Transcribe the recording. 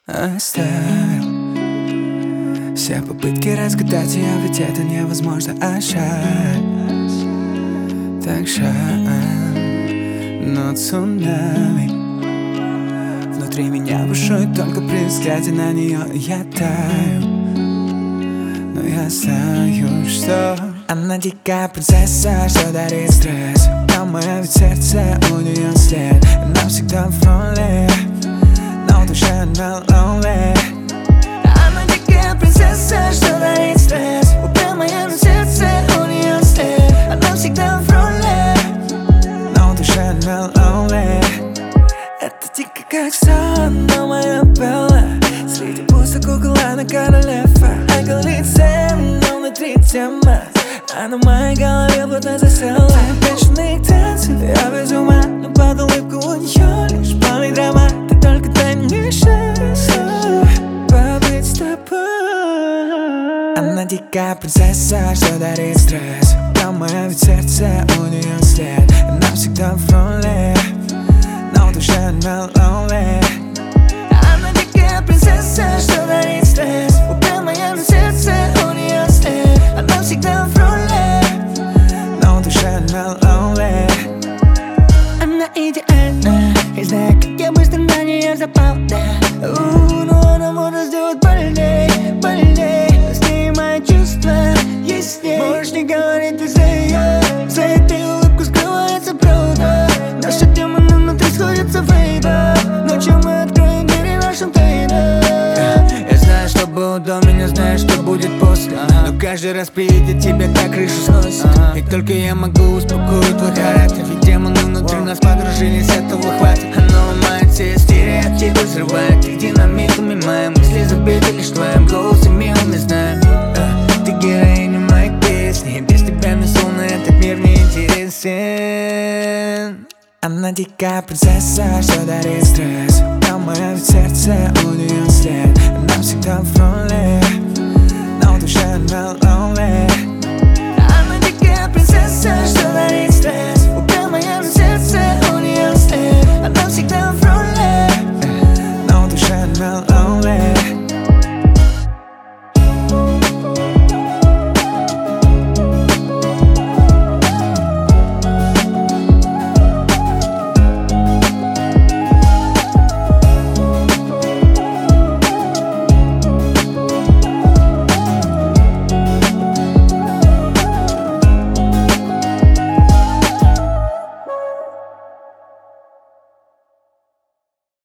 Оставил все попытки разгадать ее, ведь это невозможно, а жаль. Так жаль, но цунами внутри меня бушует только при взгляде на нее. Я таю, но я знаю, что она дикая принцесса, что дарит стресс. Но мое ведь сердце, у нее след. Она всегда в роли, но в душе она lonely. Она дикая принцесса, что дарит стресс. Убил мое сердце, у нее след. Она всегда в роли, но в душе она lonely. Это дико как сон, но моя Белла. Среди пустых угол она королева. Оголится, но внутри тема. А на моей голове плотно засела. Бешеные танцы, я без ума. Но под улыбку у нее лишь полидрама. Ты только дай мне шанс побыть с тобой. Она дикая принцесса, что дарит стресс. Но мое ведь сердце, у нее след. Она всегда в роли, но в душе она lonely. Она дикая принцесса, что дарит стресс. Убил мое сердце, у нее след. Она всегда в роли, но в душе она lonely. Она идеальна, и знаю, как я быстро на нее запал, да. Но она может сделать больней, больней. С ней мои чувства ясней. Можешь не говорить, ты за ее. За этой улыбку скрывается правда. Наши демоны внутри сходятся в рейдах. Ночью мы откроем двери нашим тайнам. Я знаю, что было до меня, знаю, что будет после. Но каждый раз при виде тебя так крышу сносит. И только я могу успокоить твой характер. Ведь демоны внутри нас подружились, этого хватит. Оно ломает все стереотипы, взрывает их динамитами. Мои мысли забиты лишь твоим голосом, и мы знаем. Ты героиня моих песней. Без тебя мне словно этот мир не интересен. Она дикая принцесса, что дарит стресс. Но мое сердце,